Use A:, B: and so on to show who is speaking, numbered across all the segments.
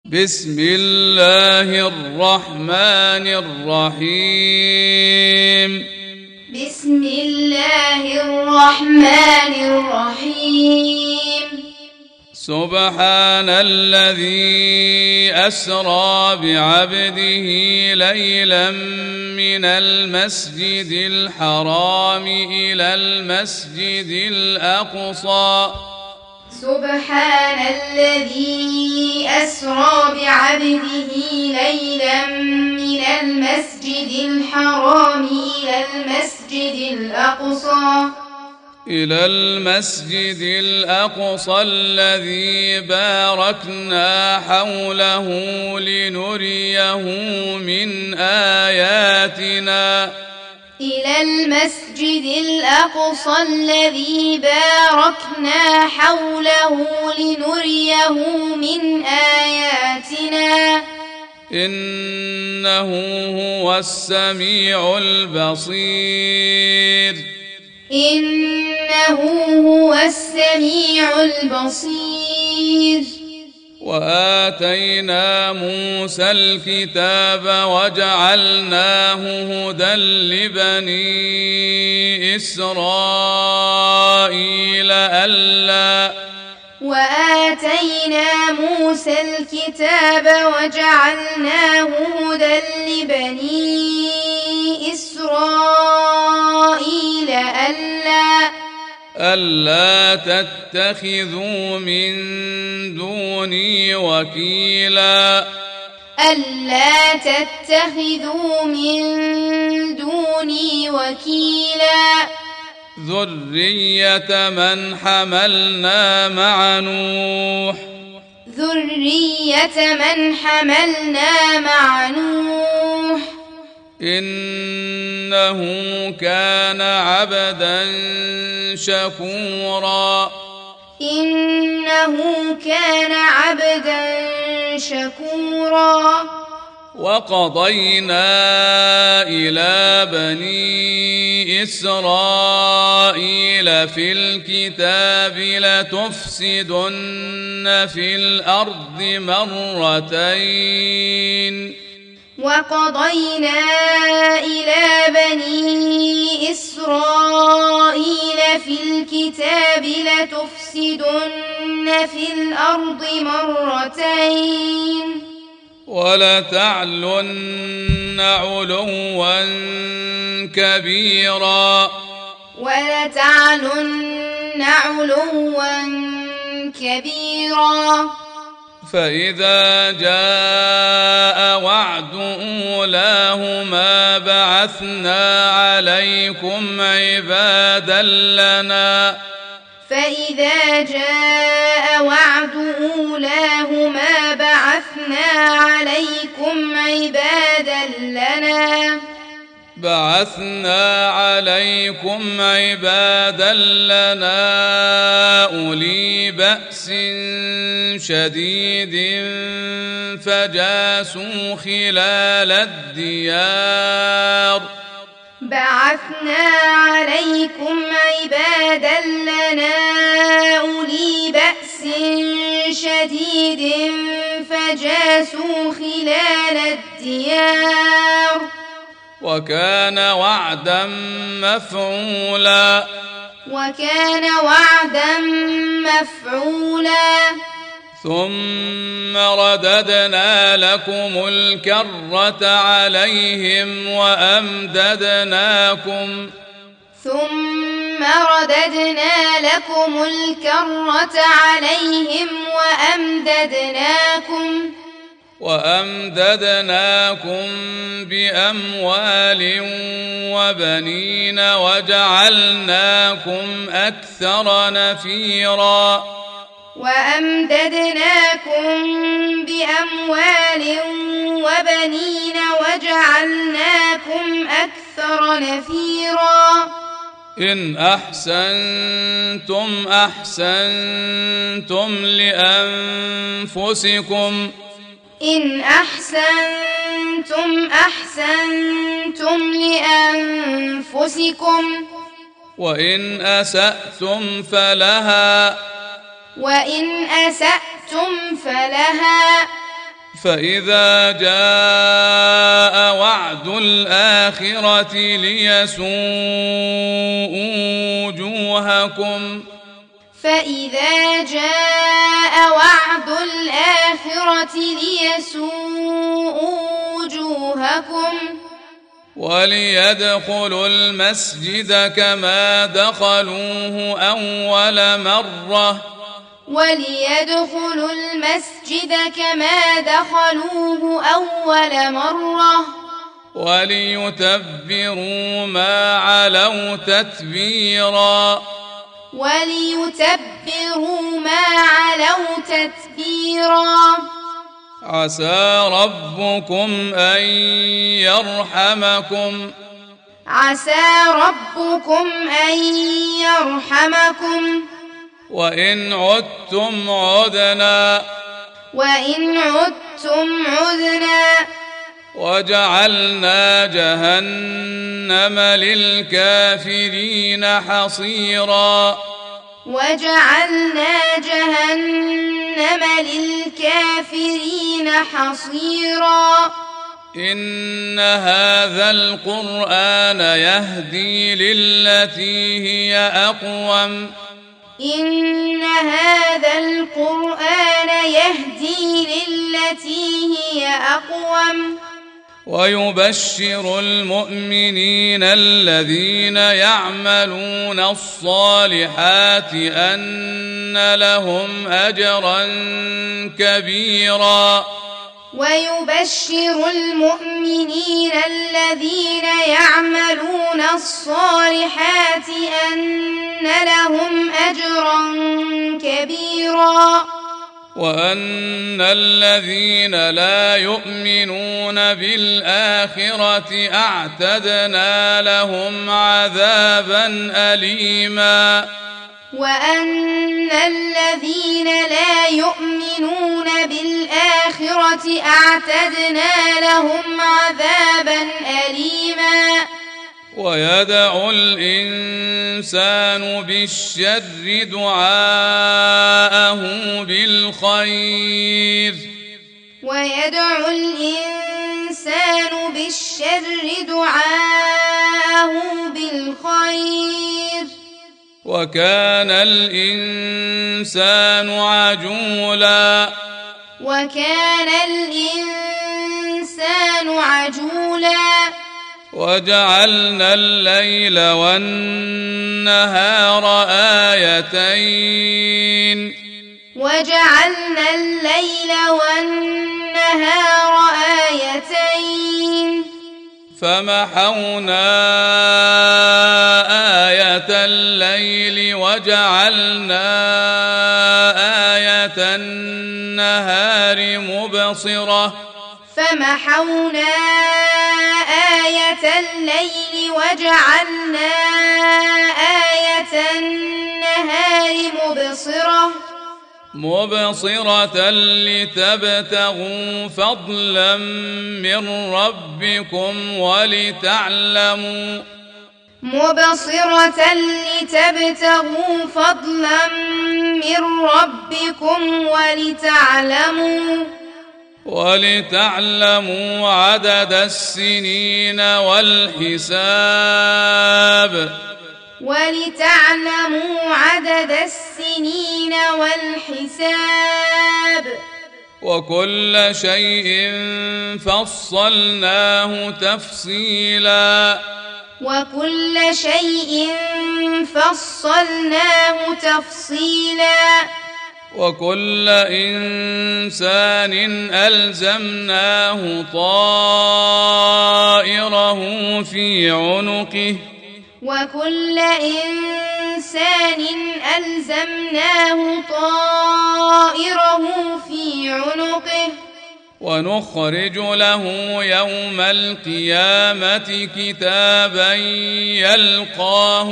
A: بسم الله الرحمن الرحيم
B: بسم الله الرحمن الرحيم
A: سبحان الذي أسرى بعبده ليلا من المسجد الحرام إلى المسجد الأقصى
B: سبحان الذي أسرى بعبده ليلا من المسجد الحرام إلى المسجد الأقصى الذي باركنا حوله لنريه من آياتنا إلى المسجد الأقصى الذي باركنا حوله لنريه من آياتنا
A: إنه هو السميع البصير
B: إنه هو السميع البصير
A: وآتينا موسى الكتاب وجعلناه هدى لبني إسرائيل
B: وآتينا موسى الكتاب وجعلناه هدى لبني إسرائيل
A: ألا تتخذوا من دوني وكيلا
B: ألا تتخذوا من دوني وكيلا
A: ذرية من حملنا مع نوح
B: ذرية من حملنا مع نوح
A: إنه كان عبدا شكورا
B: إنه كان عبدا شكورا
A: وقضينا إلى بني إسرائيل في الكتاب لتفسدن في الأرض مرتين
B: وقضينا إلى بني إسرائيل في الكتاب لتفسدن في الأرض مرتين
A: ولتعلن علوا كبيرا
B: ولتعلن علوا كبيرا
A: فإذا جاء وعد أولاهما بعثنا عليكم عبادا لنا
B: فإذا جاء وعد أولاهما بعثنا عليكم عبادا لنا أولي بأس شديد فجاسوا خلال الديار بعثنا عليكم عبادا لنا أولي بأس شديد فجاسوا خلال الديار
A: وكان وعدا مفعولا ثم رددنا لكم الكرة عليهم وأمددناكم بأموال وبنين وجعلناكم أكثر نفيرا إن أحسنتم أحسنتم لأنفسكم وإن أسأتم فلها
B: وإن أسأتم فلها
A: فإذا جاء وعد الآخرة ليسوءوا وجوهكم
B: فإذا جاء وعد الآخرة ليسوءوا وجوهكم
A: وليدخلوا المسجد كما دخلوه أول مرة
B: وليدخلوا المسجد كما دخلوه أول مرة
A: وليتبروا ما علوا تتبيرا
B: وليتبروا ما علوا تتبيرا
A: عسى ربكم أن يرحمكم
B: عسى ربكم أن يرحمكم
A: وإن عدتم عدنا
B: وإن عدتم عدنا
A: وجعلنا جهنم للكافرين حصيرا
B: وجعلنا جهنم للكافرين حصيرا
A: إن هذا القرآن يهدي للتي هي أقوم
B: إن هذا القرآن يهدي للتي هي أقوم
A: ويبشر المؤمنين الذين يعملون الصالحات أن لهم أجرا كبيرا
B: ويبشر المؤمنين الذين يعملون الصالحات أن لهم أجرا كبيرا
A: وأن الذين لا يؤمنون بالآخرة أعتدنا لهم عذابا أليما
B: وأن الذين لا يؤمنون بالآخرة أعتدنا لهم عذابا أليما
A: ويدعو الإنسان بالشر دعاءه بالخير
B: ويدعو الإنسان بالشر دعاءه بالخير
A: وكان الإنسان عجولا
B: وكان الإنسان عجولا
A: وجعلنا الليل والنهار آيتين
B: وجعلنا الليل والنهار آيتين
A: فمحونا آية الليل وجعلنا آية النهار مبصرة
B: فمحونا آية الليل وجعلنا آية النهار
A: مبصرة لتبتغوا فضلا من ربكم ولتعلموا عدد السنين والحساب وكل شيء فصلناه تفصيلا وكل إنسان ألزمناه طائره في عنقه ونخرج له يوم القيامة كتابا يلقاه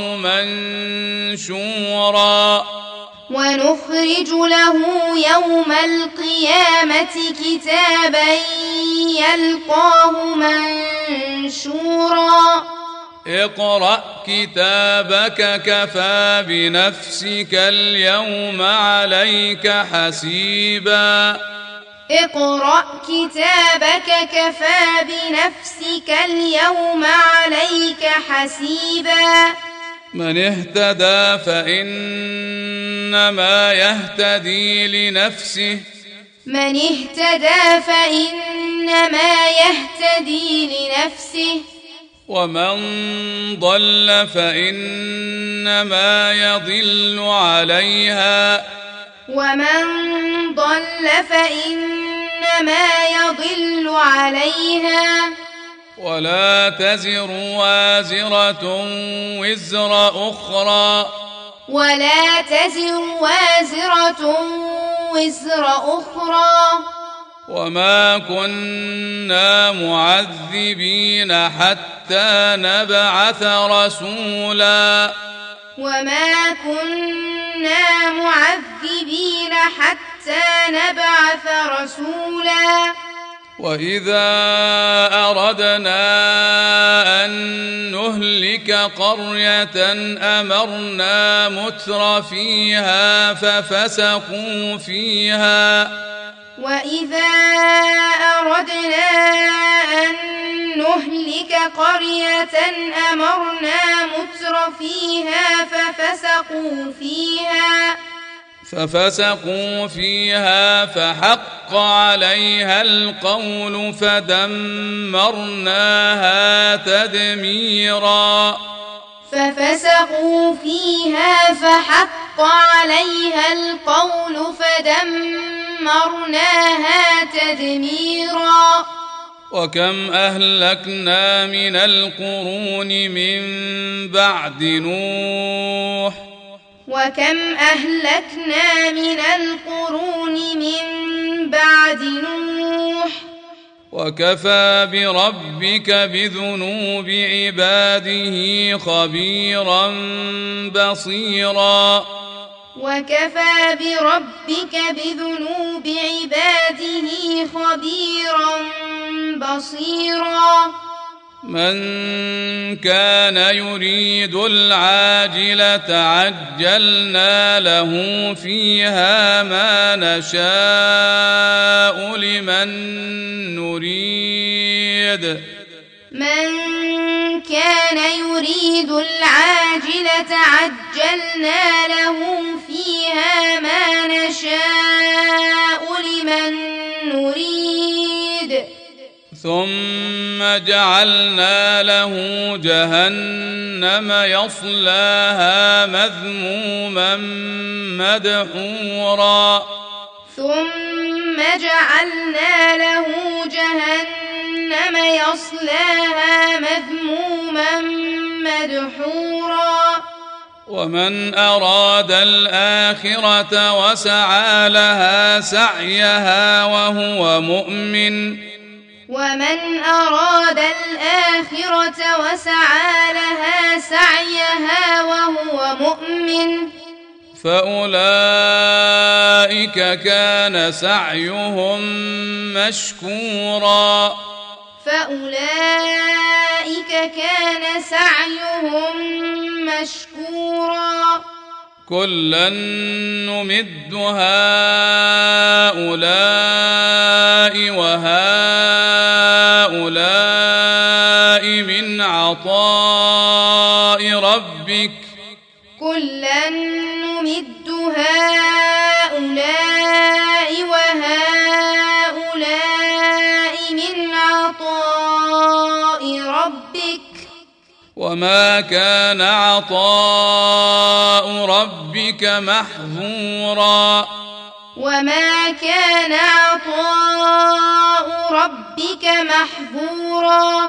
A: منشورا اقرأ كتابك كفى بنفسك اليوم عليك حسيبا
B: اقرأ كتابك كفى بنفسك اليوم عليك حسيبا
A: من اهتدى فإنما يهتدي لنفسه
B: من اهتدى فإنما يهتدي لنفسه
A: ومن ضل فإنما يضل عليها
B: ومن ضل فإنما يضل عليها
A: ولا تزر وازرة وزر أخرى
B: ولا تزر وازرة وزر أخرى
A: وما كنا معذبين حتى نبعث رسولا
B: وما كنا معذبين حتى نبعث رسولا
A: وإذا أردنا أن نهلك قرية أمرنا متر فيها ففسقوا فيها
B: وإذا أردنا أن نهلك قرية أمرنا متر فيها ففسقوا فيها فحق عليها القول فدمرناها تدميرا ففسقوا فيها فحق عليها القول فدمرناها تدميرا
A: وكم أهلكنا من القرون من بعد نوح
B: وكم أهلكنا من القرون من بعد نوح
A: وكفى بربك بذنوب عباده خبيرا بصيرا
B: وكفى بربك بذنوب عباده خبيرا بصيرا
A: من كان يريد العاجلة عجلنا له فيها ما نشاء لمن نريد
B: من كان يريد العاجلة عجلنا له فيها ما نشاء لمن نريد
A: ثم جعلنا له جهنم يصلاها مذموما مدحورا
B: ثم جعلنا له جهنم يصلاها مذموما مدحورا
A: ومن أراد الآخرة وسعى لها سعيها وهو مؤمن
B: ومن أراد الآخرة وسعى لها سعيها وهو مؤمن
A: فأولئك كان سعيهم مشكورا
B: فأولئك كان سعيهم مشكورا
A: كلا نمد هؤلاء وهؤلاء من عطاء ربك
B: كلا نمد هؤلاء وهؤلاء من عطاء ربك
A: وما كان عطاء ربك محظورا
B: وما كان عطاء ربك محظورا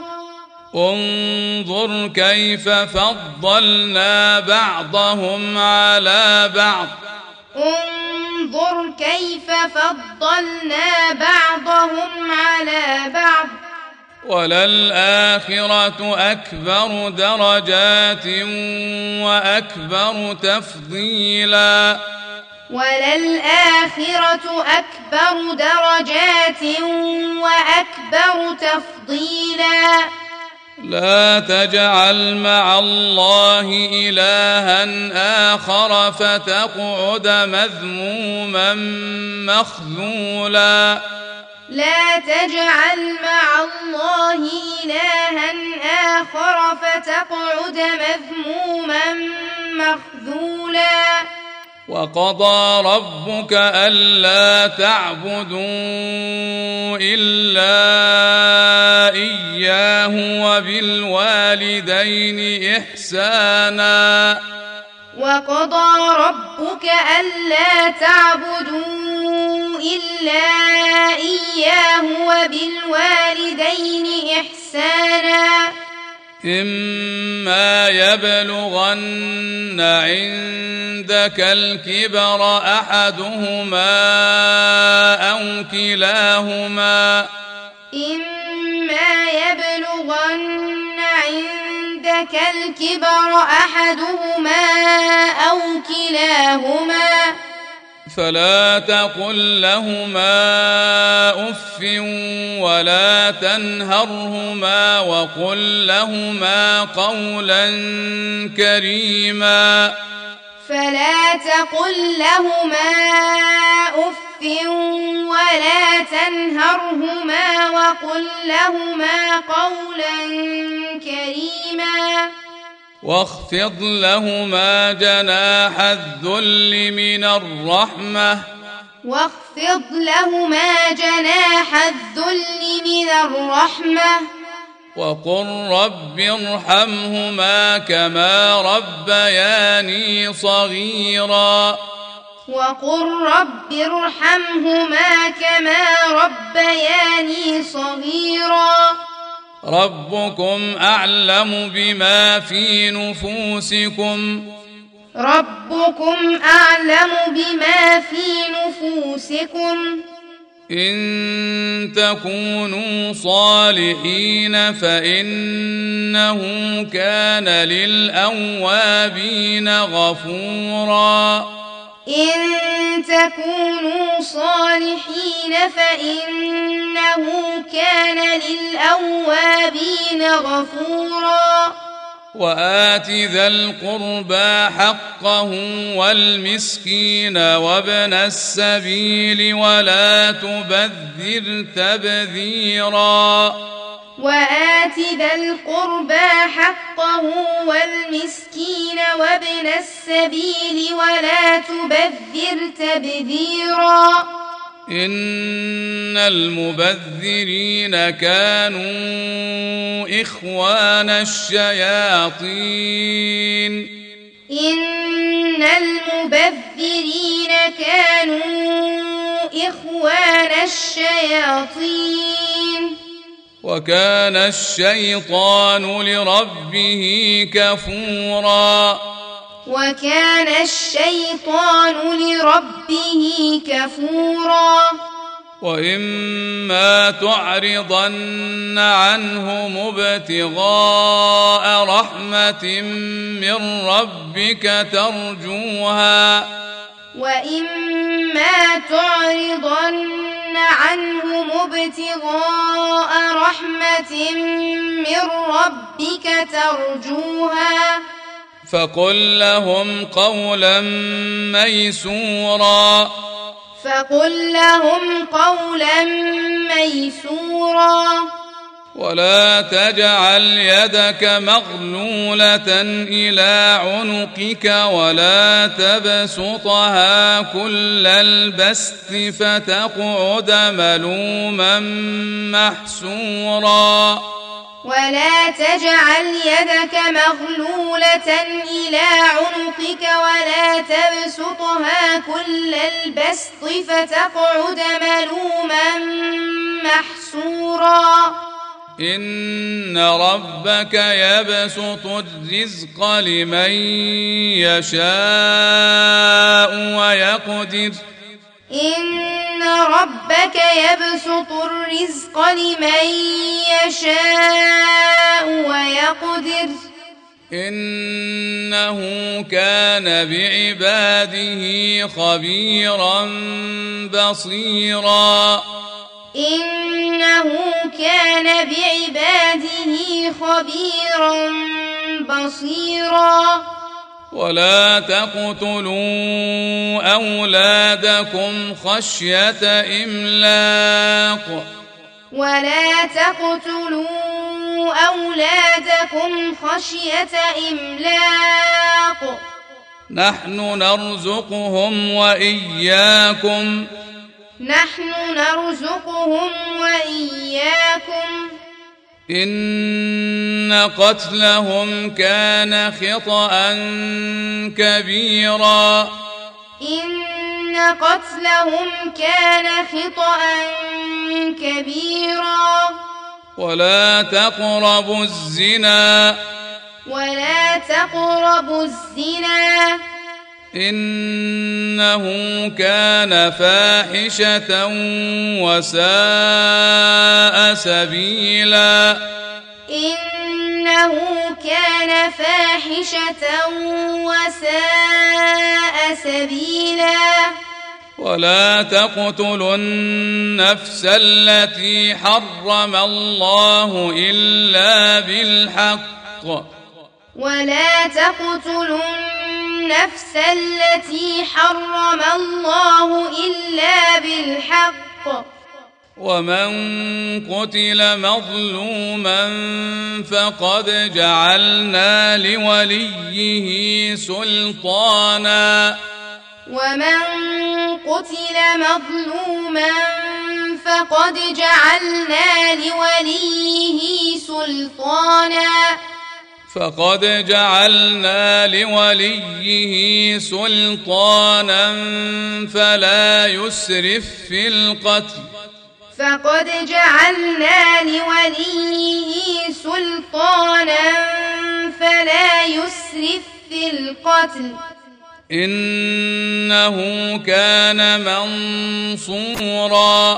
A: انظر كيف فضلنا بعضهم على بعض
B: انظر كيف فضلنا بعضهم على بعض
A: وللآخرة أكبر درجات وأكبر تفضيلا
B: وللآخرة أكبر درجات وأكبر تفضيلا
A: لا تجعل مع الله إلها آخر فتقعد مذموما مخذولا
B: لا تجعل مع الله إلها آخر فتقعد مذموما مخذولا
A: وقضى ربك ألا تعبدوا إلا إياه وبالوالدين إحسانا
B: وقضى ربك ألا تعبدوا إلا إياه وبالوالدين إحسانا
A: إما يبلغن عندك الكبر أحدهما أو كلاهما
B: إما يبلغن عندك الكبر أحدهما أو كلاهما
A: فلا تقل لهما أف ولا تنهرهما وقل لهما قولا كريما
B: فلا تقل لهما أف ولا تنهرهما وقل لهما قولا كريما
A: واخفض لهما جناح الذل من الرحمة
B: واخفض لهما جناح الذل من الرحمة
A: وقل رب ارحمهما كما ربياني صغيرا
B: وقل رب ارحمهما كما ربياني صغيرا
A: ربكم أعلم بما في نفوسكم
B: ربكم أعلم بما في نفوسكم
A: إن تكونوا صالحين فإنه كان للأوابين غفورا
B: إن تكونوا صالحين فإنه كان للأوابين غفورا
A: وآت ذا القربى حقه والمسكين وابن السبيل ولا تبذر تبذيرا
B: وآت ذا القربى حقه والمسكين وابن السبيل ولا تبذر تبذيرا
A: إن المبذرين كانوا إخوان الشياطين
B: إن المبذرين كانوا إخوان الشياطين
A: وكان الشيطان لربه كفورا
B: وكان الشيطان لربه كفورا
A: وإما تعرضن عنهم ابتغاء رحمة من ربك ترجوها
B: وإما تعرضن عنهم ابتغاء رحمة من ربك ترجوها
A: فقل لهم قولا ميسورا
B: فقل لهم قولا ميسورا
A: ولا تجعل يدك مغلولة إلى عنقك ولا تبسطها كل البسط فتقعد ملوما محسورا
B: ولا تجعل يدك مغلولة إلى عنقك ولا تبسطها كل البسط فتقعد ملوما محسورا
A: إن ربك يبسط الرزق لمن يشاء ويقدر
B: إن ربك يبسط الرزق لمن يشاء ويقدر
A: إنه كان بعباده خبيرا بصيرا
B: إنه كان بعباده خبيرا بصيرا
A: ولا تقتلوا أولادكم خشية إملاق
B: ولا تقتلوا أولادكم خشية إملاق
A: نحن نرزقهم وإياكم
B: نحن نرزقهم وإياكم
A: إن قتلهم كان خطأ كبيرا
B: إن قتلهم كان خطأ كبيرا
A: ولا تقربوا الزنا
B: ولا تقربوا الزنا
A: إنه كان فاحشة وساء سبيلا
B: إنه كان فاحشة وساء سبيلا
A: ولا تقتلوا النفس التي حرم الله إلا بالحق
B: ولا تقتلوا النفس التي حرم الله إلا بالحق
A: ومن قتل مظلوما فقد جعلنا لوليه سلطانا
B: ومن قتل مظلوما فقد جعلنا لوليه سلطانا
A: فلا يسرف في القتل إنه كان منصورا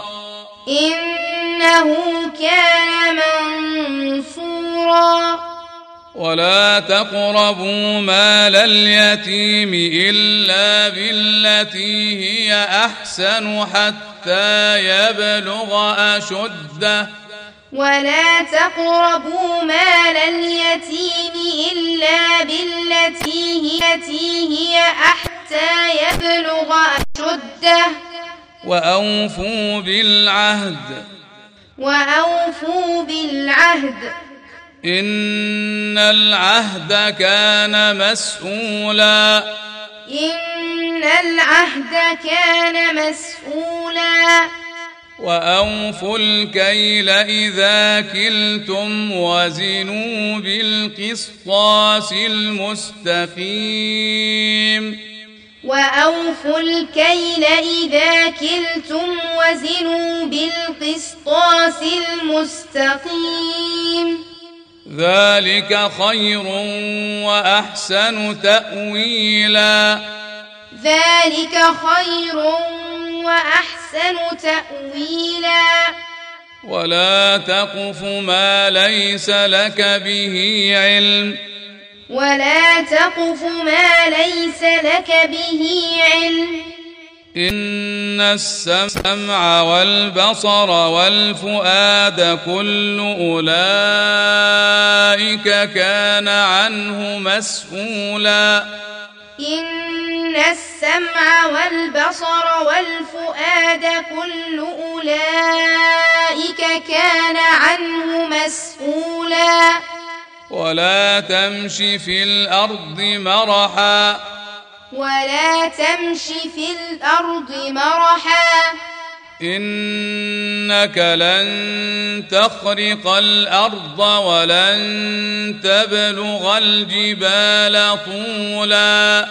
A: ولا تقربوا مال اليتيم إلا بالتي هي أحسن حتى يبلغ أشده
B: ولا تقربوا مال اليتيم إلا بالتي هي حتى يبلغ أشده
A: وأوفوا بالعهد إن العهد كان مسؤولا وأوفوا الكيل إذا كلتم وزنوا بالقسطاس المستقيم
B: وأوفوا الكيل إذا كلتم وزنوا بالقسطاس المستقيم
A: ذلك خير وأحسن تأويلا ولا تقف ما ليس لك به علم إن السمع والبصر والفؤاد كل أولئك كان عنه مسؤولا
B: إن السمع والبصر والفؤاد كل أولئك كان عنه مسؤولا
A: ولا تمش في الأرض مرحا إنك لن تخرق الأرض ولن تبلغ الجبال طولا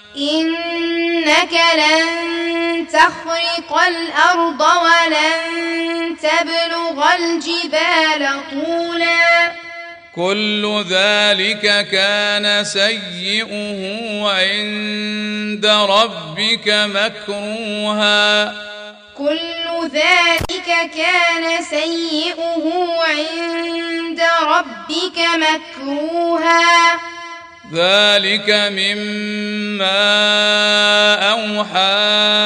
A: كل ذلك كان سيئه عند ربك مكروها ذلك مما أوحى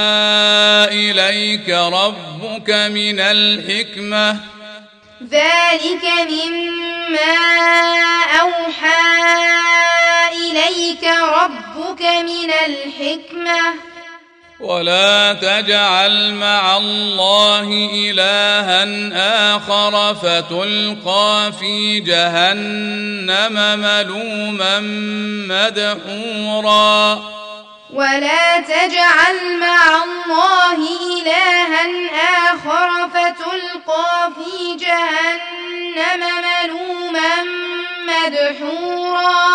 A: إليك ربك من الحكمة
B: ذلك مما أوحى إليك ربك من الحكمة
A: ولا تجعل مع الله إلها آخر فتلقى في جهنم ملوما مدحورا
B: ولا تجعل مع الله إلها آخر فتلقى في جهنم ملوما مدحورا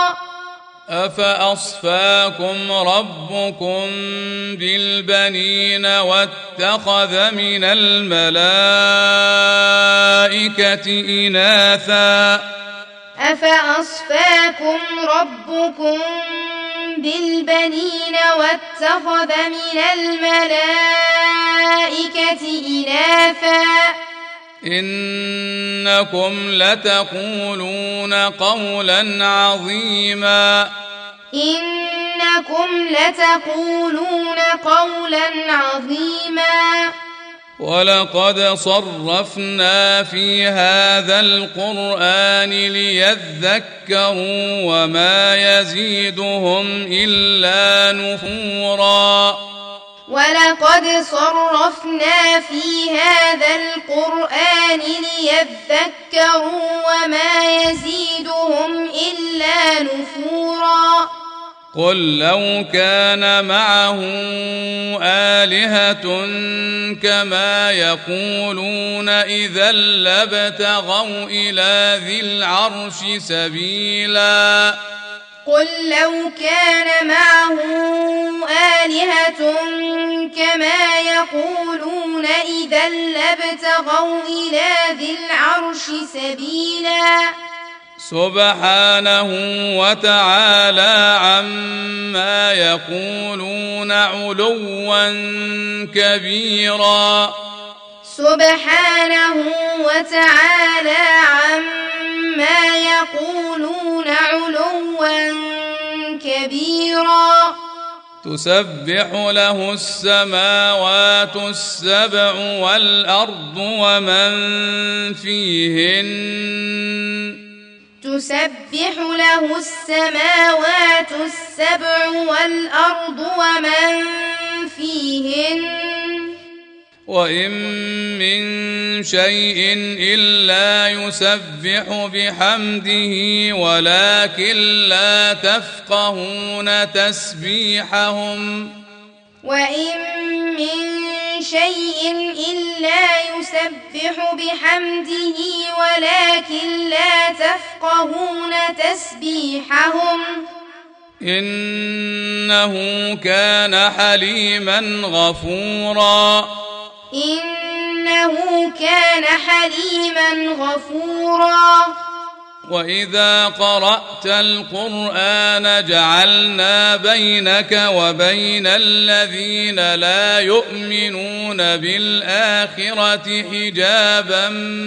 A: أفأصفاكم ربكم بالبنين واتخذ من الملائكة إناثا
B: أفأصفاكم ربكم بالبنين واتخذ من الملائكة إناثا
A: إنكم لتقولون قولا عظيما
B: إنكم لتقولون قولا عظيما
A: ولقد صرفنا في هذا القرآن ليذكروا وما يزيدهم إلا نفورا
B: ولقد صرفنا في هذا القرآن ليذكروا وما يزيدهم إلا نفورا
A: قل لو كان معه آلهة كما يقولون إذا لابتغوا إلى ذي العرش سبيلا
B: قل لو كان معه آلهة كما يقولون إذا لابتغوا إلى ذي العرش سبيلا
A: سبحانه وتعالى عما يقولون علوا كبيرا
B: سبحانه وتعالى عما يقولون علوا كبيرا
A: تسبح له السماوات السبع والأرض ومن فيهن
B: تسبح له السماوات السبع والأرض ومن فيهن
A: وإن من شيء إلا يسبح بحمده ولكن لا تفقهون تسبيحهم
B: وإن من شيء إلا يسبح بحمده ولكن لا تفقهون تسبيحهم
A: إنه كان حليما غفورا
B: إنه كان حليما غفورا
A: وإذا قرأت القرآن جعلنا بينك وبين الذين لا يؤمنون بالآخرة حجابا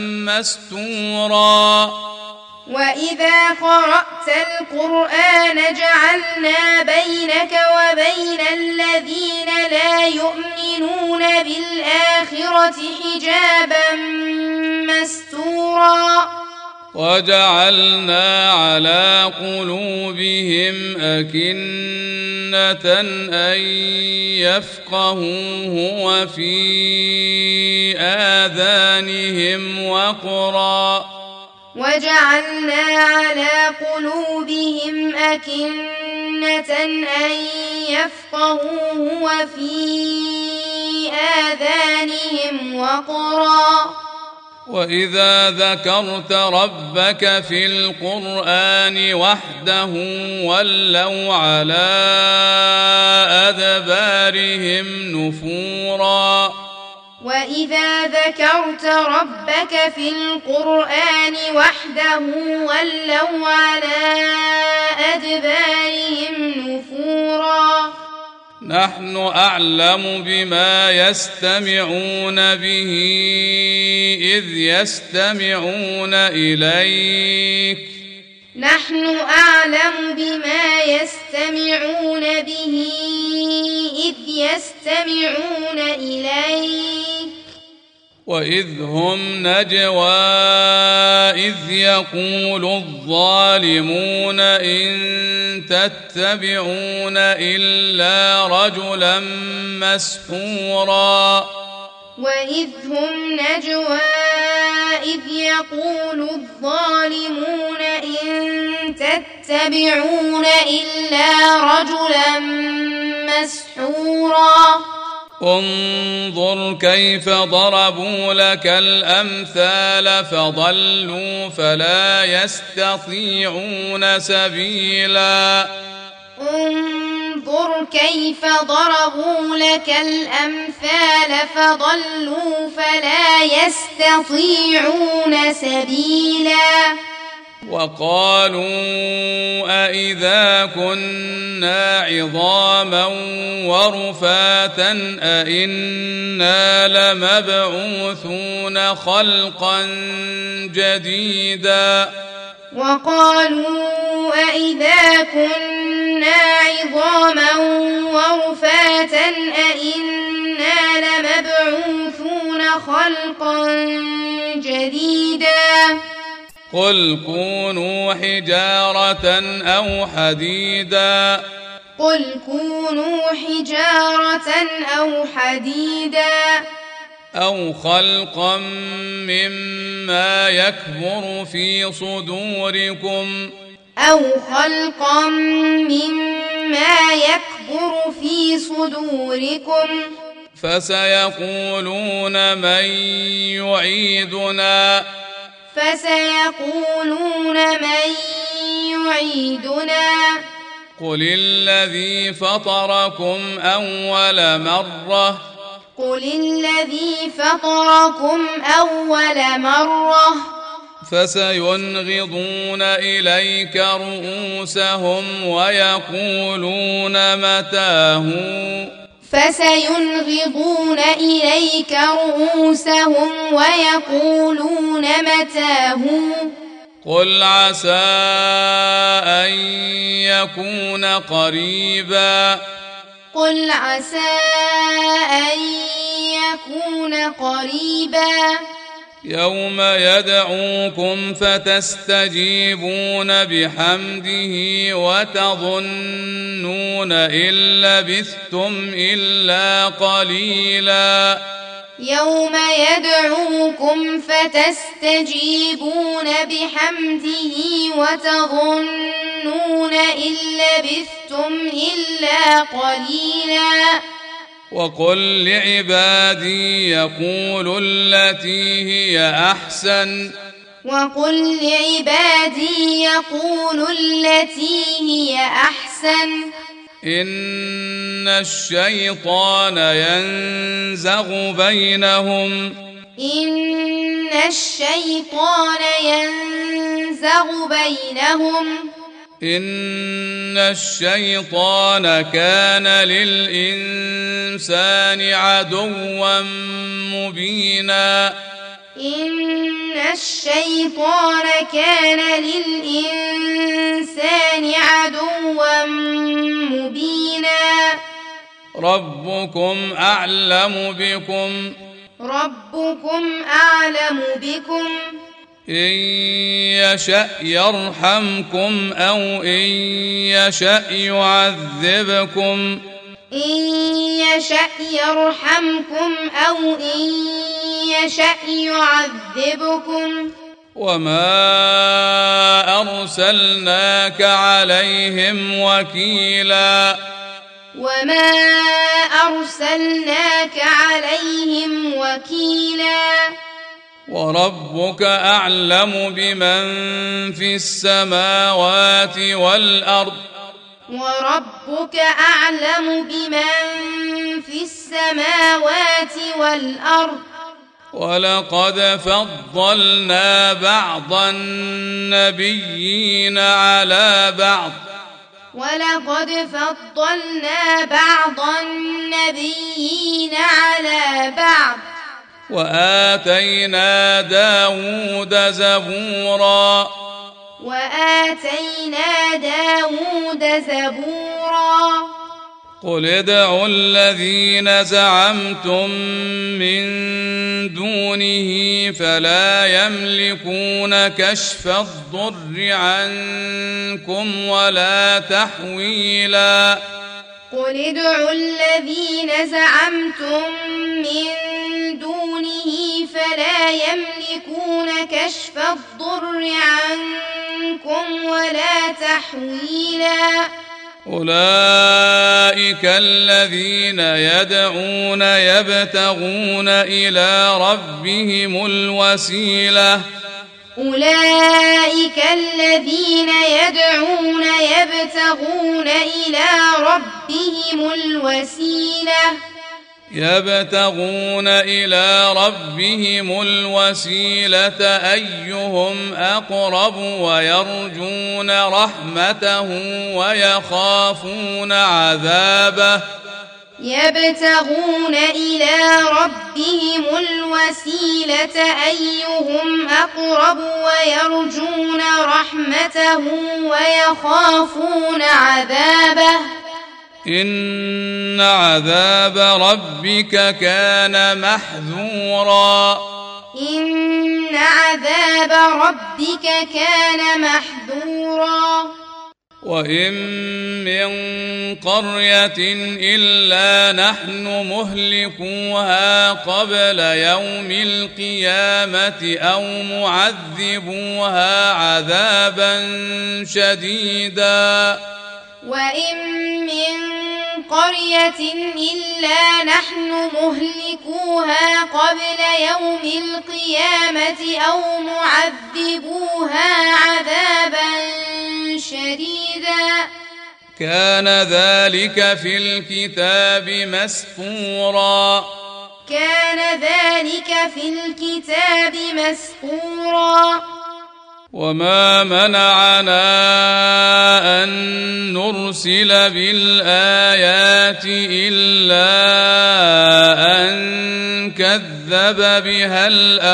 A: مستورا
B: وإذا قرأت القرآن جعلنا بينك وبين الذين لا يؤمنون بالآخرة حجابا مستورا
A: وجعلنا على قلوبهم أكنة أن يفقهوه وفي آذانهم وقرا
B: وجعلنا على قلوبهم أكنة أن يفقهوه وفي آذانهم وقرا
A: وإذا ذكرت ربك في القرآن وحده ولوا على أدبارهم نفورا
B: وإذا ذكرت ربك في القرآن وحده ولوا على أدبارهم نفورا
A: نحن أعلم بما يستمعون به إذ يستمعون إليك
B: نحن أعلم بما يستمعون به إذ يستمعون إليك
A: وإذ هم نجوى إذ يقول الظالمون إن تتبعون إلا رجلا مسحورا
B: وإذ هم نجوى إذ يقول الظالمون إن تتبعون إلا رجلا مسحورا
A: انظر كيف ضربوا لك الأمثال فضلوا فلا يستطيعون سبيلا
B: انظر كيف ضربوا لك الأمثال فضلوا فلا يستطيعون سبيلا
A: وقالوا أإذا كنا عظاما ورفاتا أإنا لمبعوثون خلقا جديدا
B: وقالوا أإذا كنا عظاما ورفاتا أإنا لمبعوثون خلقا جديدا
A: قل كونوا حجارة أو حديدا
B: قل كونوا حجارة أو حديدا
A: أو خلقا مما يكبر في صدوركم
B: أو خلقا مما يكبر في صدوركم
A: فسيقولون من يعيدنا قل الذي فطركم أول مرة فسينغضون إليك رؤوسهم ويقولون متاه قل عسى أن يكون قريبا يوم يدعوكم فتستجيبون بحمده وتظنون إن لبثتم إلا قليلا
B: يوم يدعوكم فتستجيبون بحمده وتظنون إن لبثتم إلا قليلا
A: وقل لعبادي يقولوا التي هي أحسن إن الشيطان ينزغ بينهم إن الشيطان كان للإنسان عدوا مبينا ربكم أعلم بكم إن يشأ يرحمكم أو إن يشأ يعذبكم وما أرسلناك عليهم وكيلا وربك أعلم بمن في السماوات والأرض ولقد فضلنا بعض النبيين على بعض وآتينا داود زبورا قل ادعوا الذين زعمتم من دونه فلا يملكون كشف الضر عنكم ولا تحويلا.
B: قل ادعوا الذين زعمتم من دونه فلا يملكون كشف الضر عنكم ولا تحويلا.
A: أولئك الذين يدعون يبتغون إلى ربهم الوسيلة.
B: أولئك الذين يدعون يبتغون إلى ربهم
A: الوسيلة أيهم أقرب ويرجون رحمته ويخافون عذابه.
B: يبتغون إلى ربهم الوسيلة أيهم أقرب ويرجون رحمته ويخافون عذابه.
A: إن عذاب ربك كان محذورا.
B: إن عذاب ربك كان محذورا.
A: وإن من قرية إلا نحن مهلكوها قبل يوم القيامة أو معذبوها عذابا شديدا.
B: وإن من قرية إلا نحن مهلكوها قبل يوم القيامة أو معذبوها عذابا شديدا.
A: كان ذلك في الكتاب مسطورا.
B: كان ذلك في الكتاب مسطورا.
A: وما منعنا أن نرسل بالآيات إلا أن كذب بها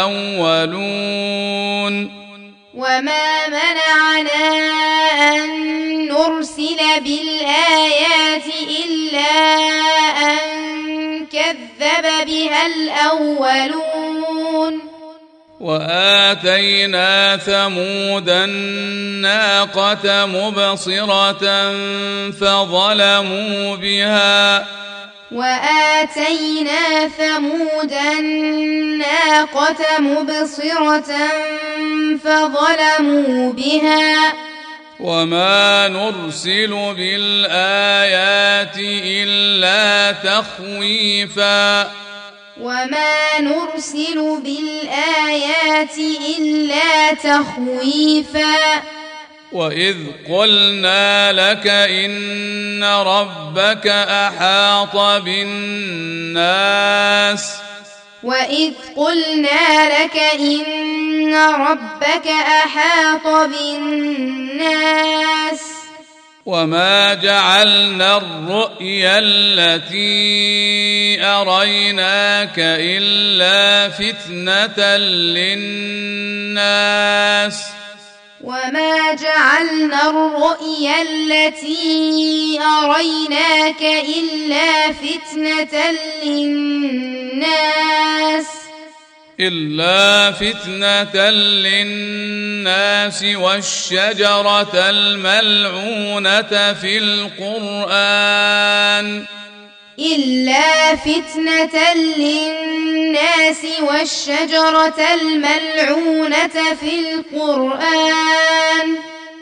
A: الأولون.
B: وما منعنا أن نرسل بالآيات إلا أن كذب بها الأولون.
A: وآتينا ثمود الناقة مبصرة فظلموا بها.
B: وآتينا ثمود الناقة مبصرة فظلموا بها.
A: وما نرسل بالآيات إلا تخويفا.
B: وما نرسل بالآيات إلا تخويفا.
A: وإذ قلنا لك إن ربك أحاط بالناس.
B: وإذ قلنا لك إن ربك أحاط بالناس.
A: وما جعلنا الرؤيا التي أريناك إلا فتنة للناس.
B: وما جعلنا الرؤيا التي أريناك إلا فتنة للناس والشجرة الملعونة في القرآن. إلا فتنة للناس والشجرة الملعونة في القرآن.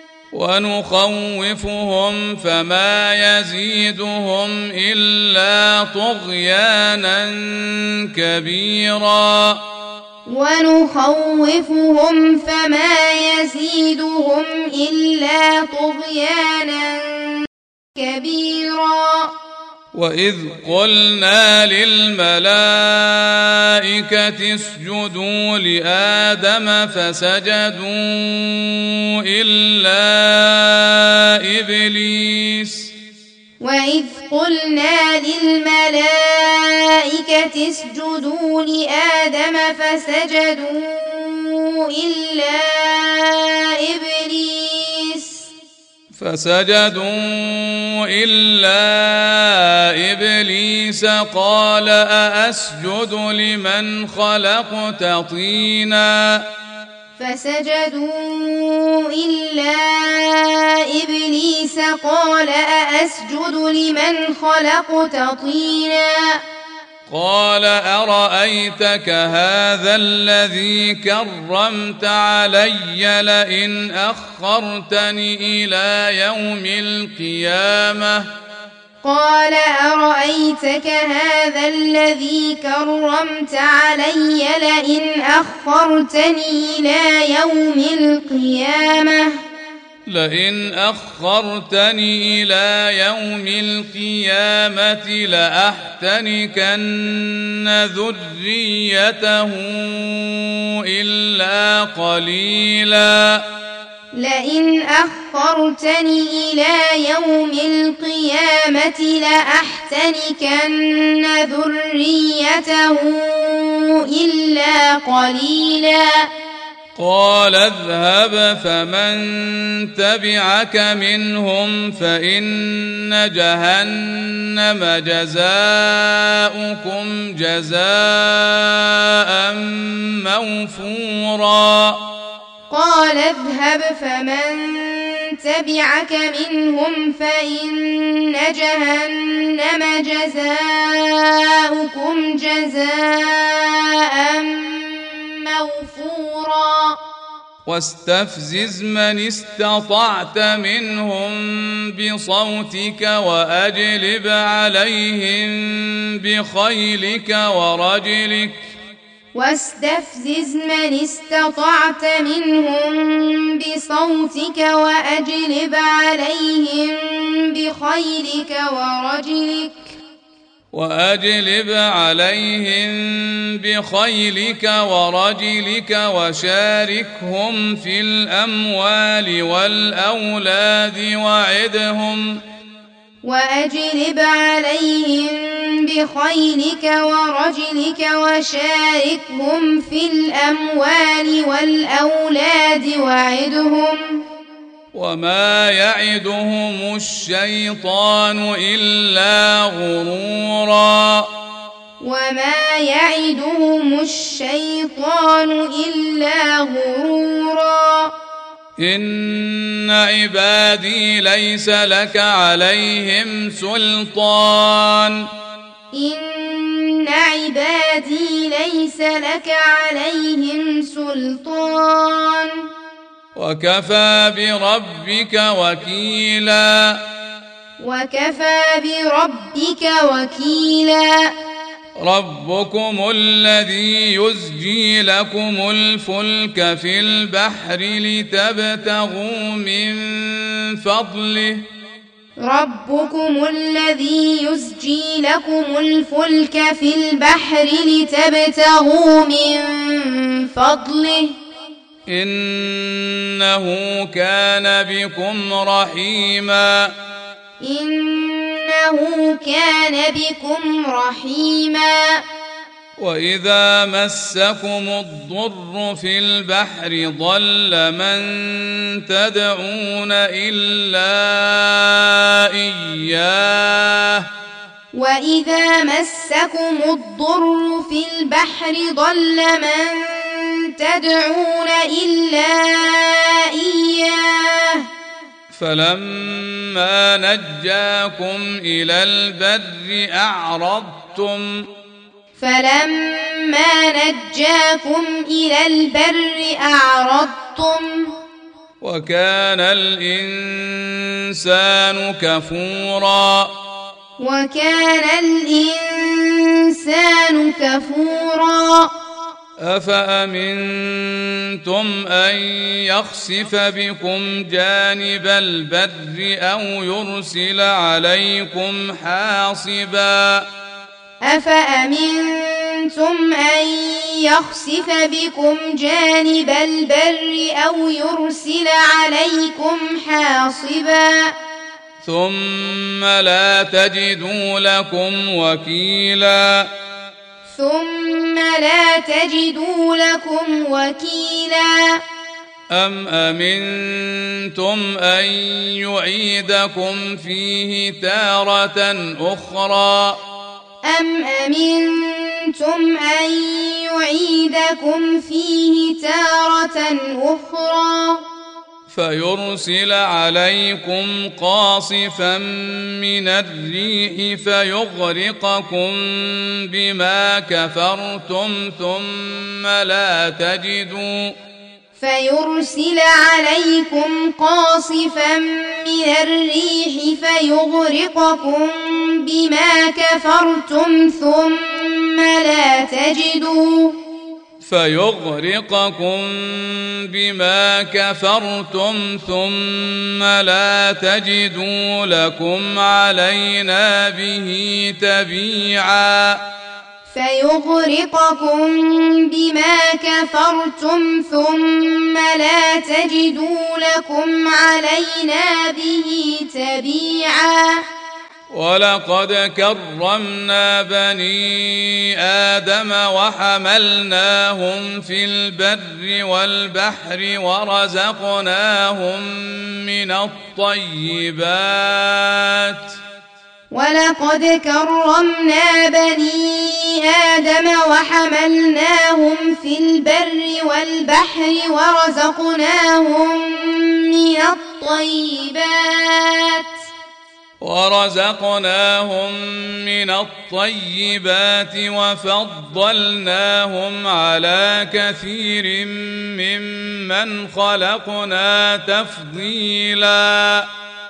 B: ونخوفهم فما يزيدهم إلا طغيانا كبيرا. ونخوفهم فما يزيدهم إلا طغيانا كبيرا. وإذ قلنا للملائكة اسجدوا لآدم فسجدوا إلا إبليس. وإذ قلنا للملائكة اسجدوا لآدم فسجدوا إلا إبليس
A: إبليس قال أأسجد لمن خلقت طينا
B: فسجدوا إلا إبليس قال أأسجد لمن خلقت طينا
A: قال أرأيتك هذا الذي كرمت علي لئن أخرتني إلى يوم القيامة
B: قال أرأيتك هذا الذي كرمت علي لئن أخرتني إلى يوم القيامة
A: لأحتنكن ذريته إلا قليلا
B: لئن أخرتني إلى يوم القيامة لأحتنكن ذريته إلا قليلا
A: قال اذهب فمن تبعك منهم فإن جهنم جزاؤكم جزاء موفورا
B: قال اذهب فمن تبعك منهم فإن جهنم جزاؤكم جزاء موفورا
A: واستفزز من استطعت منهم بصوتك وأجلب عليهم بخيلك ورجلك
B: واستفزز من استطعت منهم بصوتك وأجلب عليهم بخيلك ورجلك وشاركهم في الأموال والأولاد وعدهم وما يعدهم الشيطان إلا غرورا إن عبادي ليس لك عليهم سلطان وكفى بربك وكيلا ربكم الذي يزجي لكم الفلك في البحر لتبتغوا من فضله إنه كان بكم رحيما وإذا مسكم الضر في البحر ضل من تدعون إلا إياه فلما نجاكم إلى البر أعرضتم وكان الإنسان كفورا أفأمنتم أن يخسف بكم جانب البر أو يرسل عليكم حاصبا ثم لا تجدوا لكم وكيلا أم أمنتم أن يعيدكم فيه تارة أخرى أم أمنتم أن يعيدكم فيه تارة أخرى
A: فيرسل عليكم قاصفا من الريح فيغرقكم بما كفرتم ثم لا تجدوا
B: فيرسل عليكم قاصفا من الريح فيغرقكم بما كفرتم ثم لا تجدوا
A: لكم علينا به تبيعا ولقد كرمنا بني آدم وحملناهم في البر والبحر ورزقناهم من الطيبات وفضلناهم على كثير ممن خلقنا تفضيلا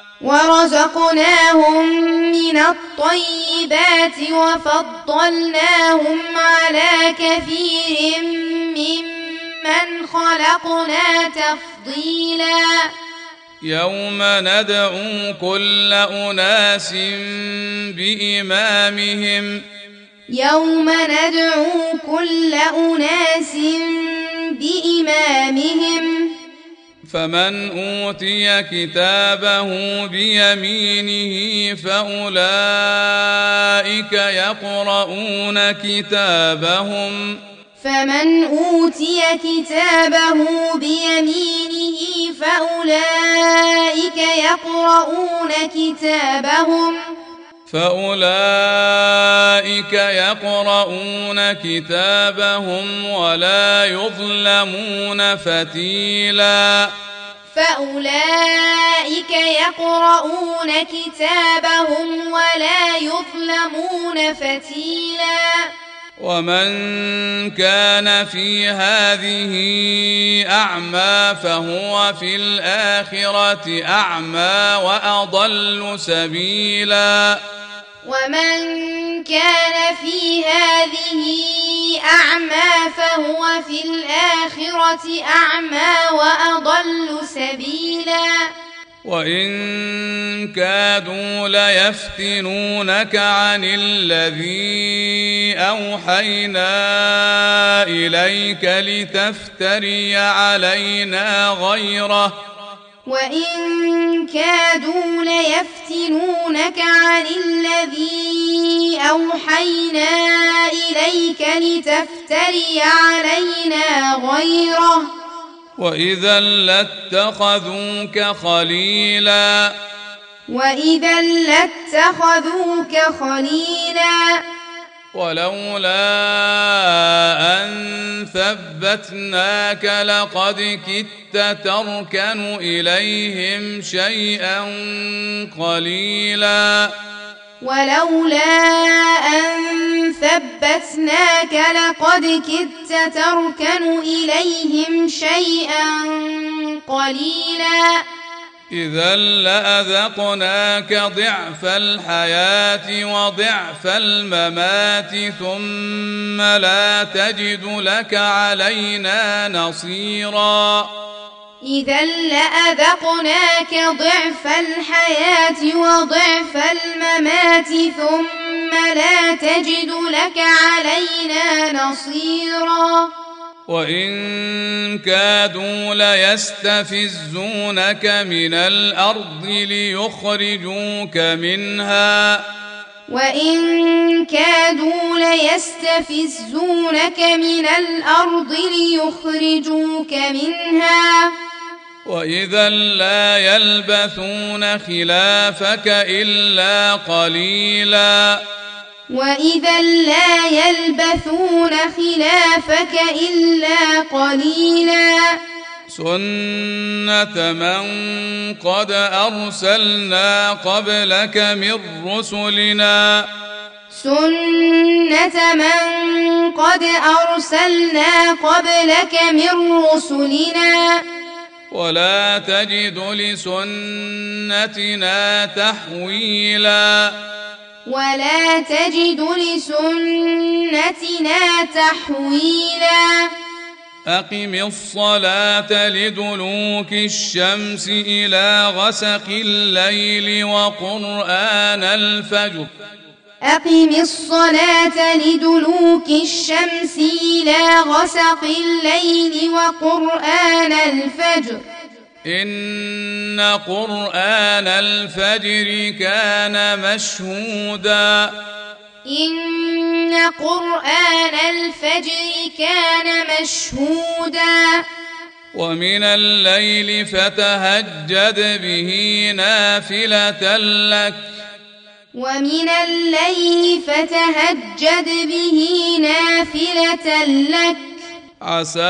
A: يوم ندعو كل أناس بإمامهم فمن أوتي كتابه بيمينه فأولئك يقرؤون كتابهم ولا يظلمون فتيلا ومن كان في هذه أعمى فهو في الآخرة أعمى وأضل سبيلا وإن كادوا ليفتنونك عن الذي أوحينا إليك لتفتري علينا غيره وإذا لاتخذوك خليلا ولولا أن ثبتناك لقد كدت تركن إليهم شيئا قليلا إذا لأذقناك ضعف الحياة وضعف الممات ثم لا تجد لك علينا نصيرا وإن كادوا ليستفزونك من الأرض ليخرجوك منها وإذا لا يلبثون خلافك إلا قليلا
B: وإذا لا يلبثون خلافك إلا قليلا
A: سنة من قد أرسلنا قبلك من رسلنا
B: سنة من قد أرسلنا قبلك من رسلنا
A: ولا تجد لسنتنا تحويلا
B: ولا تجد لسنتنا تحويلا
A: أقم الصلاة لدلوك الشمس إلى غسق الليل وقرآن الفجر
B: أقم الصلاة لدلوك الشمس إلى غسق الليل وقرآن الفجر
A: إن قرآن الفجر كان مشهودا
B: إن قرآن الفجر كان مشهودا
A: ومن الليل فتهجد به نافلة لك
B: ومن الليل فتهجد به نافلة لك
A: عسى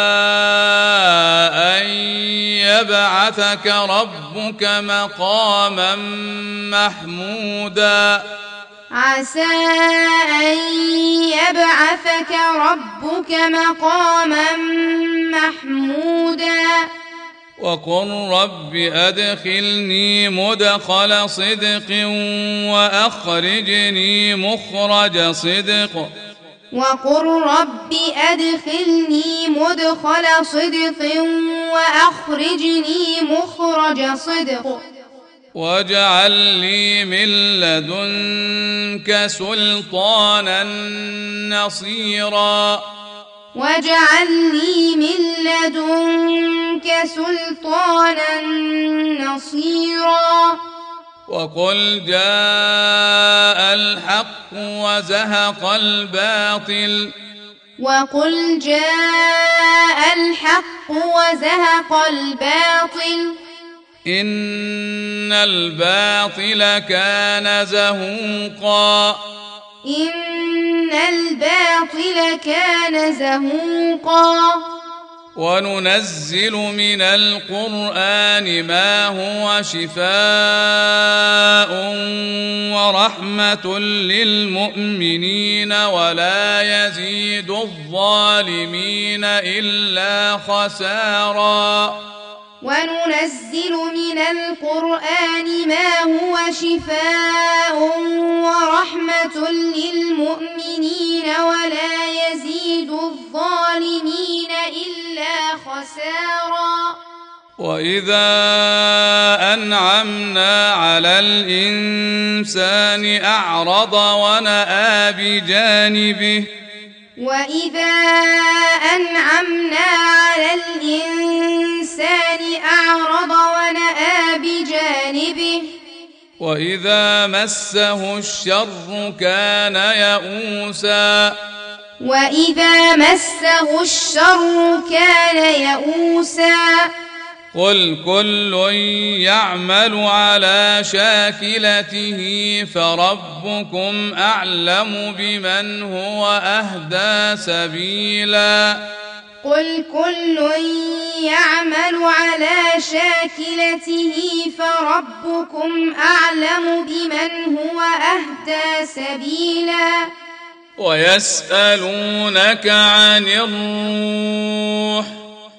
A: أن يبعثك ربك مقاما محمودا
B: عسى أن يبعثك ربك مقاما محمودا
A: وقل رب أدخلني مدخل صدق وأخرجني مخرج صدق
B: وقل رب أدخلني مدخل صدق وأخرجني مخرج صدق
A: واجعل لي من لدنك سلطانا نصيرا
B: واجعل لي من لدنك سلطانا نصيرا
A: وقل جاء الحق وزهق الباطل
B: وقل جاء الحق وزهق الباطل
A: إن الباطل كان زهوقا
B: إن الباطل كان زهوقا
A: وننزل من القرآن ما هو شفاء ورحمة للمؤمنين ولا يزيد الظالمين إلا خسارا
B: وننزل من القرآن ما هو شفاء ورحمة للمؤمنين ولا يزيد الظالمين إلا خسارا
A: وإذا أنعمنا على الإنسان أعرض ونأى بجانبه
B: وإذا أنعمنا على الإنسان أعرض ونأى بجانبه
A: وإذا مسه الشر كان يئوسا
B: وإذا مسه الشر كان يئوسا
A: قل كل يعمل على شاكلته فربكم أعلم بمن هو أهدى سبيلا
B: قل كل يعمل على شاكلته فربكم أعلم بمن هو أهدى سبيلا
A: ويسألونك عن الروح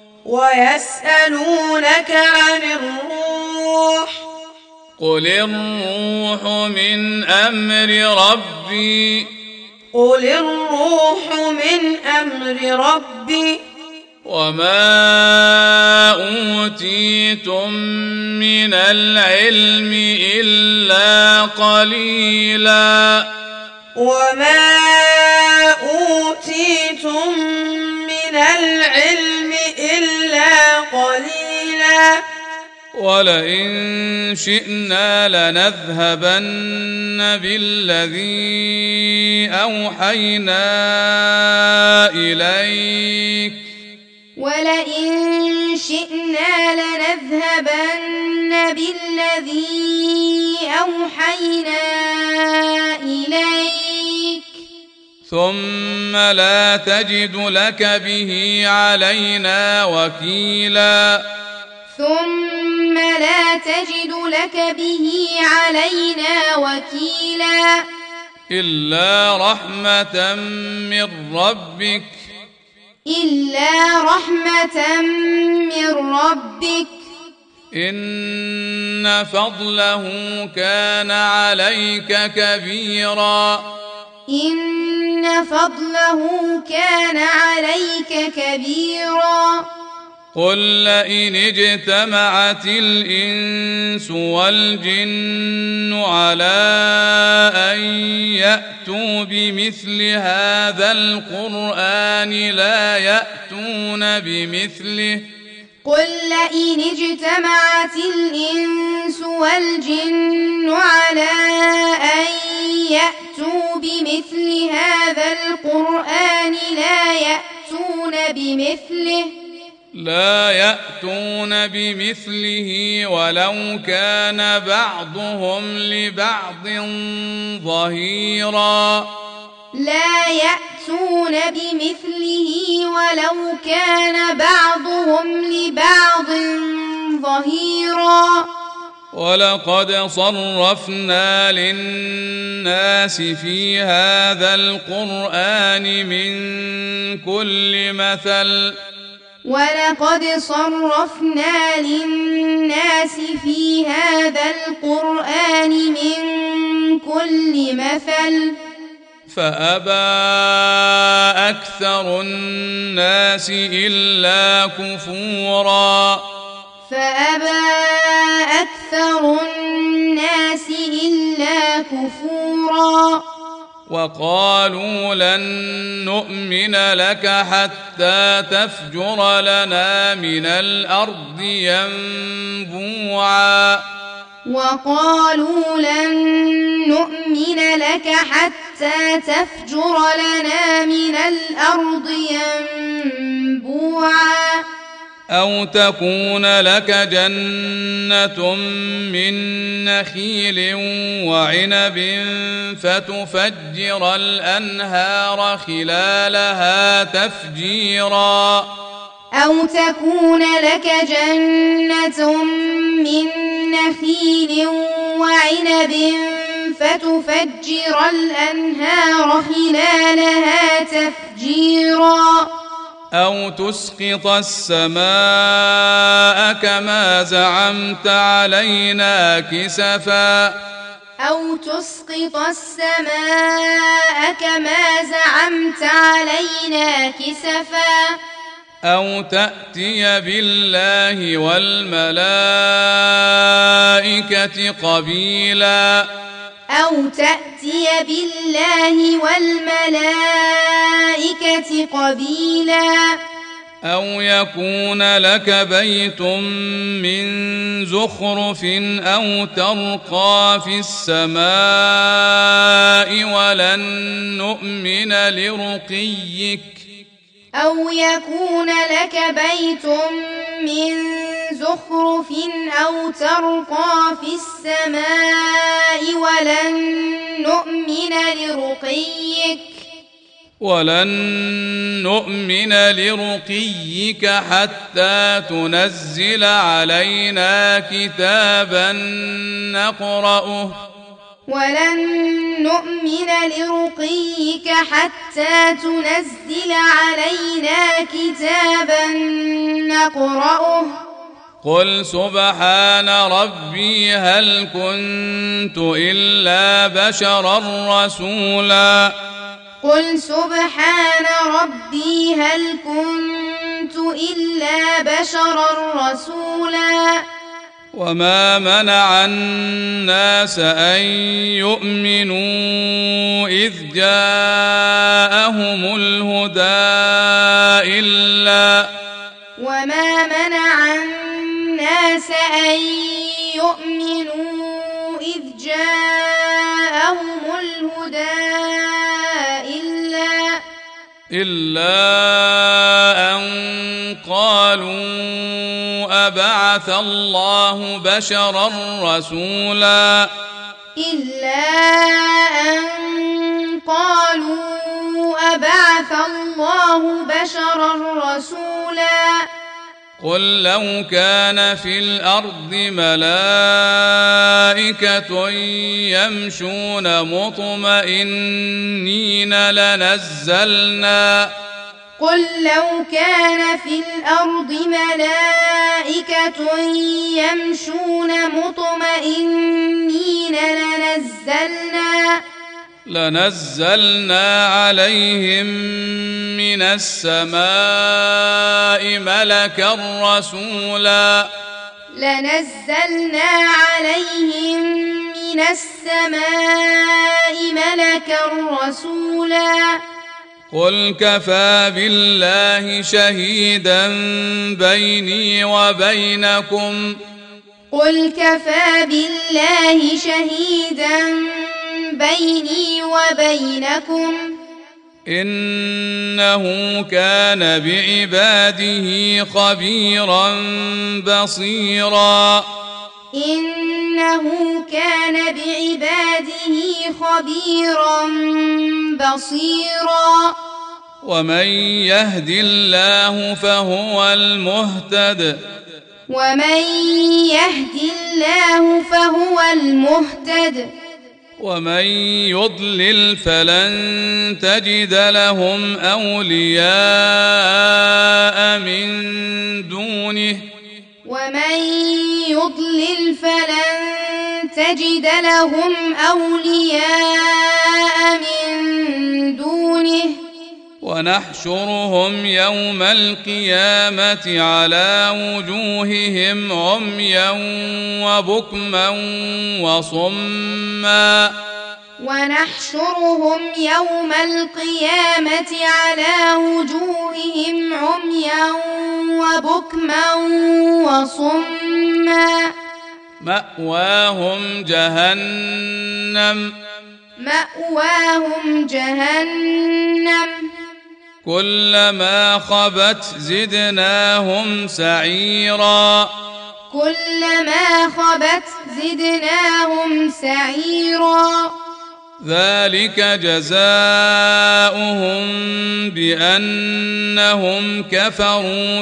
C: ويسألونك عن الروح
A: قل الروح من أمر ربي
C: قل الروح من أمر ربي
A: وما أوتيتم من العلم إلا قليلا
C: وما أوتيتم من العلم إلا قليلا
A: ولئن شئنا لنذهبن بالذي أوحينا إليك
B: ولئن شئنا لنذهبن بالذي أوحينا إليك
A: ثم لا تجد لك به علينا وكيلا
B: ثم لا تجد لك به علينا وكيلا
A: إلا رحمة من ربك إن فضله كان عليك كبيرا قل لئن اجتمعت الإنس والجن على أن يأتوا بمثل هذا القرآن لا يأتون بمثله
B: قل لئن اجتمعت الإنس والجن على أن يأتوا بمثل هذا القرآن لا يأتون بمثله ولو كان بعضهم لبعض ظهيرا ولقد صرفنا للناس في هذا القرآن من كل مثل فأبى أكثر الناس إلا كفورا وقالوا لن نؤمن لك حتى تفجر لنا من الأرض ينبوعا أو تكون لك جنة من نخيل وعنب فتفجر الأنهار خلالها تفجيرا أو تسقط السماء كما زعمت علينا كسفا أو تأتي بالله والملائكة قبيلا أو يكون لك بيت من زخرف أو ترقى في السماء ولن نؤمن لرقيك حتى تنزل علينا كتابا نقرأه قل سبحان ربي هل كنت إلا بشرا رسولا وما منع الناس أن يؤمنوا إذ جاءهم الهدى إلا أن قالوا أبعث الله بشرا رسولا
C: أبعث الله بشرا رسولا
B: قل لو كان في الأرض ملائكة يمشون مطمئنين
C: قل لو كان في الأرض ملائكة يمشون مطمئنين
B: لنزلنا عليهم من السماء ملكا رسولا قل كفى بالله شهيدا بيني وبينكم إنه كان بعباده خبيرا بصيرا ومن يهد الله فهو المهتد ومن يضلل فلن تجد لهم أولياء من دونه ونحشرهم يوم القيامة على وجوههم عميا وبكما وصما مأواهم جهنم كلما خبت زدناهم سعيرا ذلك جزاؤهم بأنهم كفروا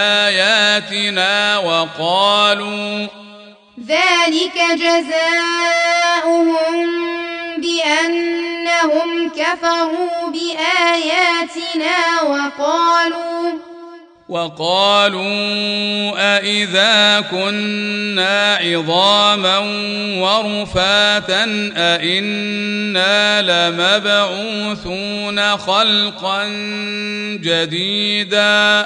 B: بآياتنا وقالوا أإذا كنا عظاما ورفاتا أإنا لمبعوثون خلقا جديدا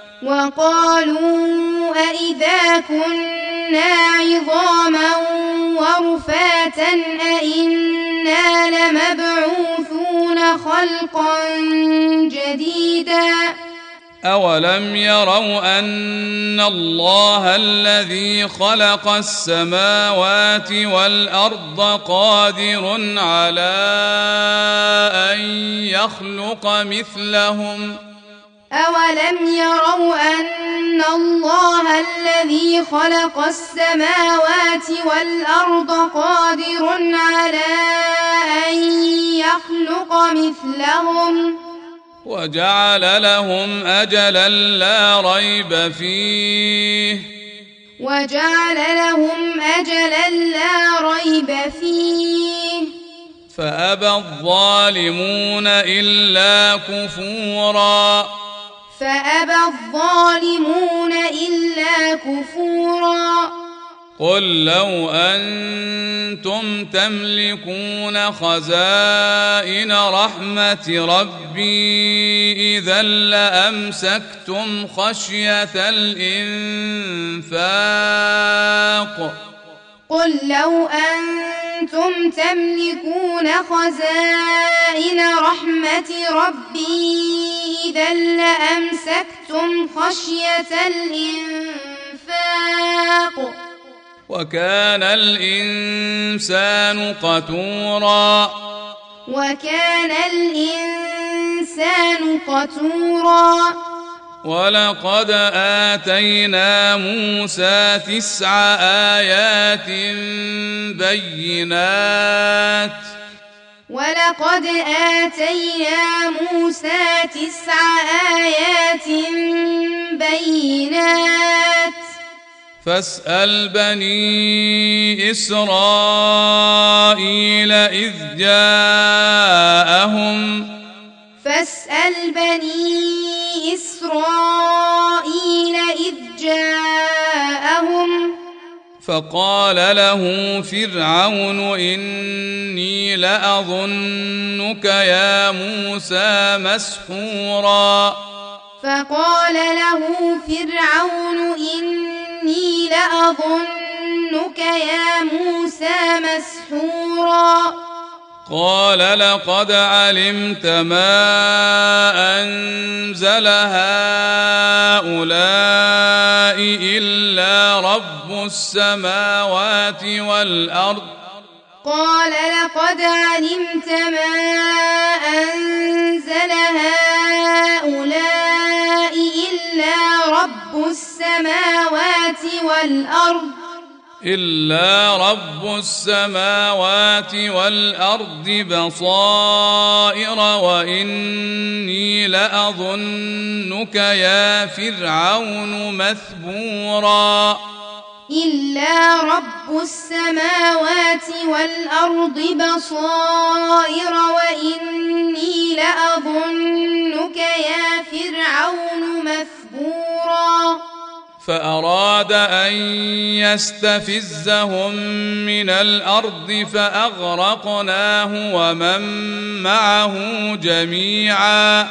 B: أولم يروا أن الله الذي خلق السماوات والأرض قادر على أن يخلق مثلهم وجعل لهم أجلا لا ريب فيه فأبى الظالمون إلا كفورا قل لو أنتم تملكون خزائن رحمة ربي إذا لأمسكتم خشية الإنفاق وكان الإنسان قتورا ولقد آتينا موسى 9 آيات بينات
C: ولقد آتينا موسى 9 آيات بينات
B: فاسأل بني إسرائيل إذ جاءهم فقال له فرعون إني لأظنك يا موسى مسحورا قال لقد علمت ما أنزل هؤلاء إلا رب السماوات والأرض بصائر وإني لأظنك يا فرعون مثبورا فأراد أن يستفزهم من الأرض فأغرقناه ومن معه جميعا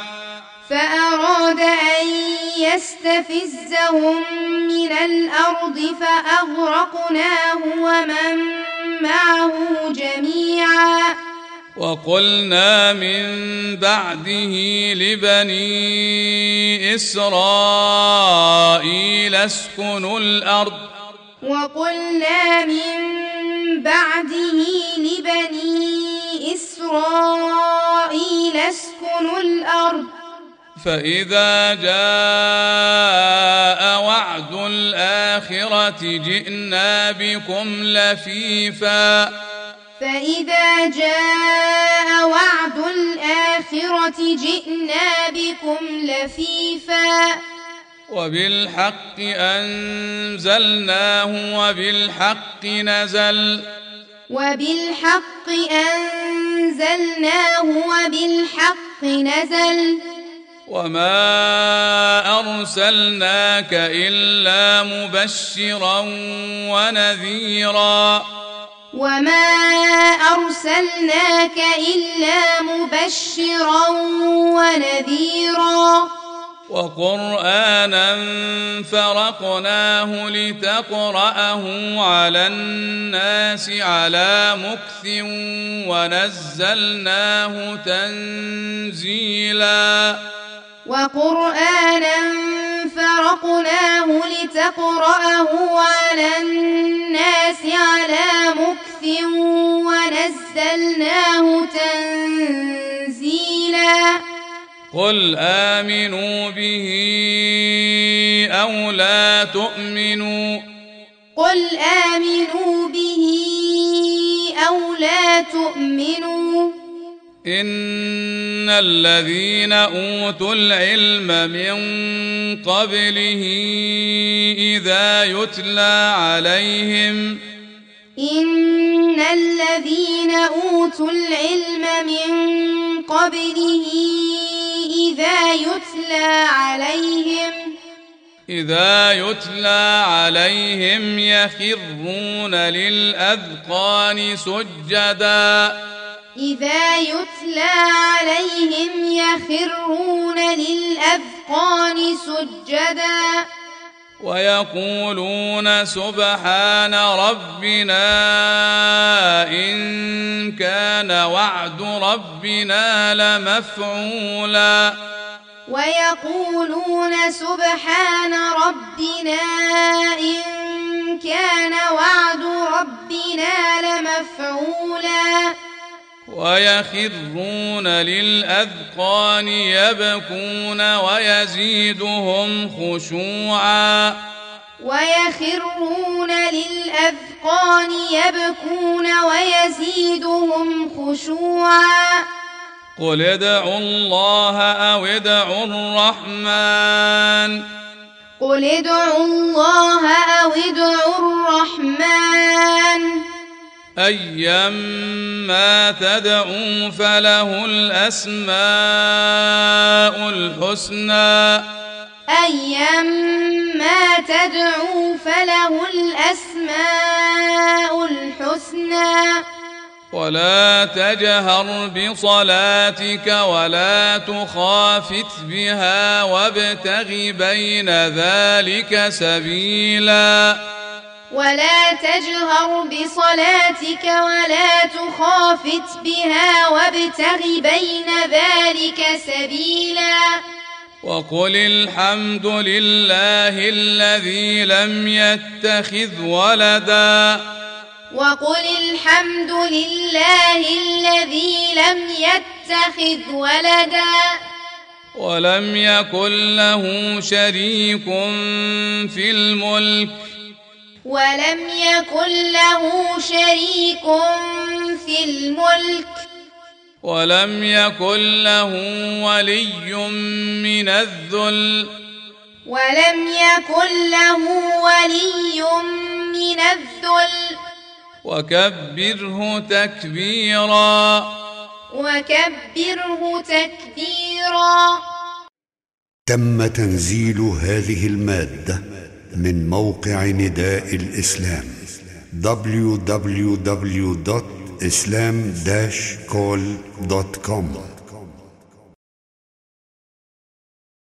B: وقلنا من بعده لبني إسرائيل اسكنوا الأرض فإذا جاء وعد الآخرة جئنا بكم لفيفا وبالحق أنزلناه وبالحق نزل وما أرسلناك إلا مبشرا ونذيرا وقرآنا فرقناه لتقرأه على الناس على مكث ونزلناه تنزيلا قل آمنوا به أو لا تؤمنوا إن الذين أوتوا العلم من قبله إذا يتلى عليهم يخرون للأذقان سجدا ويقولون سبحان ربنا إن كان وعد ربنا لمفعولا ويخرون للأذقان يبكون ويزيدهم خشوعا
C: ويخرون للأذقان يبكون ويزيدهم خشوعا
B: قل ادعوا الله أو ادعوا الرحمن
C: قل ادعوا الله أو ادعوا الرحمن
B: أيما تدعوا فله الأسماء الحسنى
C: أيما تدعوا فله الأسماء الحسنى
B: ولا تجهر بصلاتك ولا تخافت بها وابتغ بين ذلك سبيلا
C: ولا تجهر بصلاتك ولا تخافت بها وابتغ بين ذلك سبيلا
B: وقل الحمد لله الذي لم يتخذ ولدا
C: وقل الحمد لله الذي لم يتخذ ولدا
B: ولم يكن له شريك في الملك
C: ولم يكن له شريك في الملك
B: ولم يكن له ولي من الذل
C: ولم يكن له ولي من الذل
B: وكبره تكبيرا
C: وكبره تكبيرا.
D: تم تنزيل هذه المادة من موقع نداء الإسلام www.islam-call.com